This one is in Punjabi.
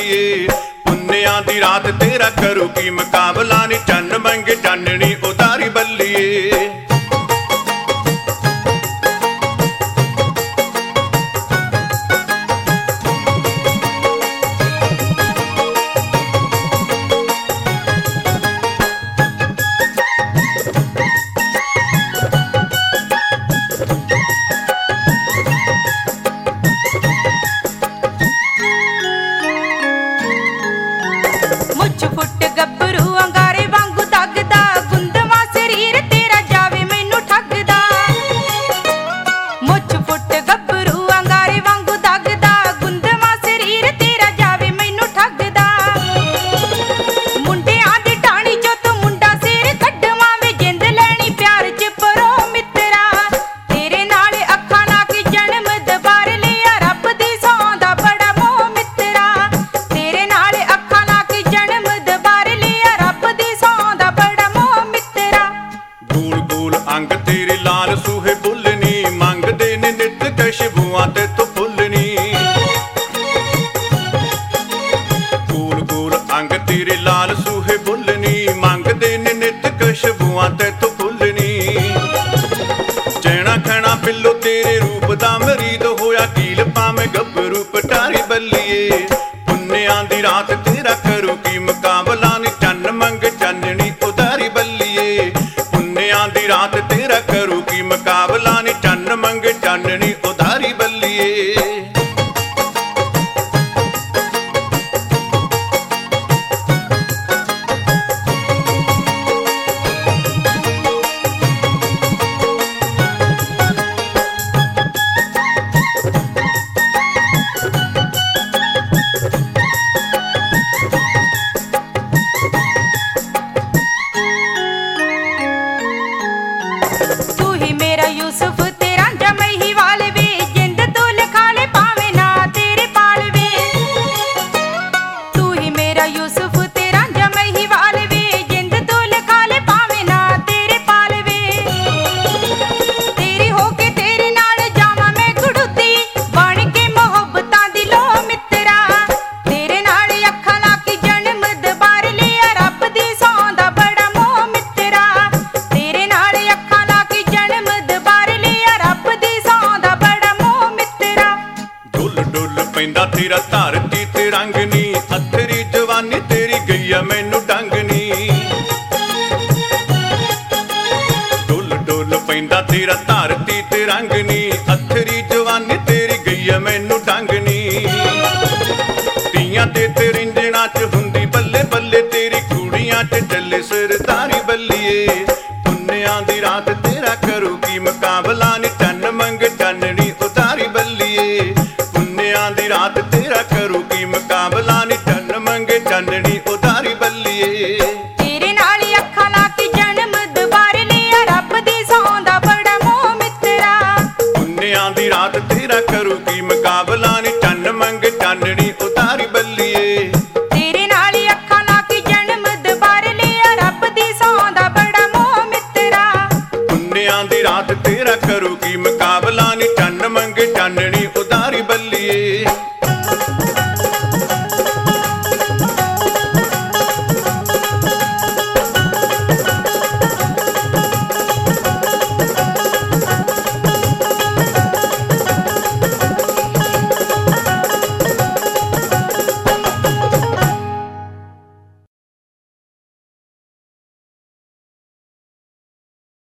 ਬੱਲੀਏ। ਪੁੰਨਿਆਂ ਦੀ ਰਾਤ ਤੇਰਾ ਕਰੂ ਕੀ ਮੁਕਾਬਲਾ ਨੀ, ਚੰਨ ਮੰਗੇ ਚਾਨਣੀ ਉਤਾਰੀ ਬੱਲੀਏ। ਮੁੱਛ ਫੁੱਟ ਗੱਭਰੂ ਅੰਗਾਰੇ ਵਾਂਗੂ ਦਗਦਾ, ਗੁੰਦਵਾ ਸਰੀਰ ਤੇਰਾ ਜਾਵੇ ਮੈਨੂੰ ਠੱਗਦਾ। ਮੁੱਛ ਫੁੱਟ ਗੱਭਰੂ ਅੰਗਾਰੇ ਵਾਂਗੂ ਦਗਦਾ, ਗੁੰਦਵਾ ਸਰੀਰ ਤੇਰਾ ਜਾਵੇ ਮੈਨੂੰ ਠੱਗਦਾ। ਮੁੰਡਿਆਂ ਦੀ ਢਾਣੀ ਚੋਂ ਤੂੰ ਮੁੰਡਾ ਸਿਰ ਕੱਢਵਾਂ ਵੇ, ਜਿੰਦ ਲੈਣੀ ਪਿਆਰ ਚ ਪਰੋ ਮਿੱਤਰਾ। ਤੇਰੇ ਨਾਲ ਅੱਖਾਂ ਲਾ ਕੇ ਜਨਮ ਦੁਬਾਰ ਲਿਆ, ਰੱਬ ਦੀ ਸਹੁੰ ਦਾ ਬੜਾ ਮੋਹ ਮਿੱਤਰਾ। ਤੇਰੇ ਨਾਲ ਅੱਖਾਂ ਲਾ ਕੇ ਜਨਮ ਦੁਬਾਰ ਲਿਆ, ਰੱਬ ਦੀ ਸਹੁੰ ਦਾ ਬੜਾ ਮੋਹ ਮਿੱਤਰਾ। ਗੋਲ ਗੋਲ ਅੰਗ ਤੇਰੇ ਲਾਲ ਸੂਹੇ ਬੁੱਲਨੀ, ਮੰਗਦੇ ਨੇ ਨਿੱਤ ਖੁਸ਼ਬੂਆਂ ਤੇ ਤੂੰ ਫੁੱਲਨੀ। ਗੋਲ ਗੋਲ ਅੰਗ ਤੇਰੇ ਲਾਲ ਸੂਹੇ ਬੁੱਲਨੀ, ਮੰਗਦੇ ਨੇ ਨਿੱਤ ਖੁਸ਼ਬੂਆਂ ਤੇ ਤੂੰ ਫੁੱਲਨੀ। ਚੈਣਾ ਖੈਣਾ ਬਿੱਲੋ ਤੇਰੇ ਰੂਪ ਦਾ ਮਰੀਦ ਹੋਇਆ, ਕੀਲ ਪਾਵੇਂ ਗੱਭਰੂ ਪਟਾਰੀ ਬੱਲੀਏ। ਪੁੰਨਿਆਂ ਦੀ ਰਾਤ ਤੇਰਾ ਕਰੂ ਕੀ ਮੁਕਾਬਲਾ ਨੀ, ਚੰਨ ਮੰਗ ਚਾਨਣੀ ਉਤਾਰੀ ਬੱਲੀਏ। ਪੁੰਨਿਆਂ ਦੀ ਰਾਤ ਤੇਰਾ ਕਰੂ ਕੀ ਮੁਕਾਬਲਾ ਨੀ, ਚੰਨ ਮੰਗ ਚਾਨਣੀ ਉਤਾਰੀ ਬੱਲੀਏ। ਤੂੰ ਹੀ ਮੇਰਾ ਯੂਸਫ ਤੇ ਰਾਂਝਾ ਮਹੀਵਾਲ ਵੇ, ਜਿੰਦ ਤੂੰ ਲਿਖਾ ਲੈ ਭਾਵੇਂ ਨਾ ਤੇਰੇ ਪਾਲ ਵੇ। ਤੂੰ ਹੀ ਮੇਰਾ ਯੂਸਫ ਤੇ ਰਾਂਝਾ ਮਹੀਵਾਲ ਵੇ, ਜਿੰਦ ਤੂੰ ਲਿਖਾ ਲੈ ਭਾਵੇਂ ਨਾ ਤੇਰੇ ਪਾਲ ਵੇ। ਤੇਰੀ ਹੋ ਕੇ ਤੇਰੇ ਨਾਲ ਜਾਵਾਂ ਮੈਂ ਗੁੜੂਤੀ, ਬਣ ਕੇ ਮੁਹੱਬਤਾਂ ਦੀ ਲੋ ਮਿੱਤਰਾ। ਤੇਰੇ ਨਾਲ ਅੱਖਾਂ ਲਾ ਕੇ ਜਨਮ ਦੁਬਾਰ ਲਿਆ, ਰੱਬ ਦੀ ਸਹੁੰ ਦਾ ਬੜਾ ਮੋਹ ਮਿੱਤਰਾ। ਤੇਰੇ ਨਾਲ ਅੱਖਾਂ ਲਾ ਕੇ ਜਨਮ ਦੁਬਾਰ ਲਿਆ, ਰੱਬ ਦੀ ਸਹੁੰ ਦਾ ਬੜਾ ਮੋਹ ਮਿੱਤਰਾ। ਡੁੱਲ ਡੁੱਲ ਪੈਂਦਾ ਤੇਰਾ ਧਰਤੀ ਤੇ ਰੰਗ ਨੀ, ਅਥਰੀ ਜਵਾਨੀ ਤੇਰੀ ਗਈ ਆ ਮੈਨੂੰ ਡੰਗ ਨੀ। ਡੁੱਲ ਡੁੱਲ ਪੈਂਦਾ ਤੇਰਾ ਧਰਤੀ ਤੇ ਰੰਗ ਨੀ, ਅਥਰੀ ਜਵਾਨੀ ਤੇਰੀ ਗਈ ਆ ਮੈਨੂੰ ਡੰਗ ਨੀ। ਤੀਆਂ ਤੇ ਰਿੰਜਣਾ ਚ ਹੁੰਦੀ ਬੱਲੇ ਬੱਲੇ, ਤੇਰੀ ਕੁੜੀਆਂ ਚ ਚੱਲੇ ਸਰਦਾਰੀ ਬੱਲੀਏ। ਪੁੰਨਿਆਂ ਦੀ ਰਾਤ ਤੇਰਾ ਕਰੂ ਕੀ ਮੁਕਾਬਲਾ ਨੀ, ਚੰਨ ਮੰਗ ਚਾਨਣੀ ਉਤਾਰੀ ਬੱਲੀਏ। ਪੁੰਨਿਆਂ ਦੀ ਰਾਤ ਤੇਰਾ ਕਰੂ ਕੀ ਮੁਕਾਬਲਾ ਨੀ, ਚੰਨ ਮੰਗੇ ਚਾਨਣੀ ਉਤਾਰੀ ਬੱਲੀਏ। ਤੇਰੇ ਨਾਲ ਅੱਖਾਂ ਲਾ ਕੇ ਜਨਮ ਦੁਬਾਰ ਲਿਆ, ਰੱਬ ਦੀ ਸਹੁੰ ਦਾ ਬੜਾ ਮੋਹ ਮਿੱਤਰਾ। ਪੁੰਨਿਆਂ ਦੀ ਰਾਤ ਤੇਰਾ ਕਰੂ ਕੀ ਮੁਕਾਬਲਾ ਨੀ, ਚੰਨ ਮੰਗ ਚਾਨਣੀ ਉਤਾਰੀ ਬੱਲੀਏ। ਤੇਰੇ ਨਾਲ ਅੱਖਾਂ ਲਾ ਕੇ ਜਨਮ ਦੁਬਾਰ ਲਿਆ, ਰੱਬ ਦੀ ਸਹੁੰ ਦਾ ਬੜਾ ਮੋਹ ਮਿੱਤਰਾ। ਪੁੰਨਿਆਂ ਦੀ ਰਾਤ ਤੇਰਾ ਕਰੂ ਕੀ ਮੁਕਾਬਲਾ ਨੀ, ਚੰਨ ਮੰਗ ਚਾਨਣੀ ਉਤਾਰੀ ਬੱਲੀਏ। ਤੇਰੇ ਨਾਲ ਅੱਖਾਂ ਲਾ ਕੇ ਜਨਮ ਦੁਬਾਰ ਲਿਆ, ਰੱਬ ਦੀ ਸਹੁੰ ਦਾ ਬੜਾ ਮੋਹ ਮਿੱਤਰਾ। ਪੁੰਨਿਆਂ ਦੀ ਰਾਤ ਤੇਰਾ ਕਰੂ ਕੀ ਮੁਕਾਬਲਾ ਨੀ, ਚੰਨ ਮੰਗ ਚਾਨਣੀ ਉਤਾਰੀ ਬੱਲੀਏ। ਪੁੰਨਿਆਂ ਦੀ ਰਾਤ ਤੇਰਾ ਕਰੂ ਕੀ ਮੁਕਾਬਲਾ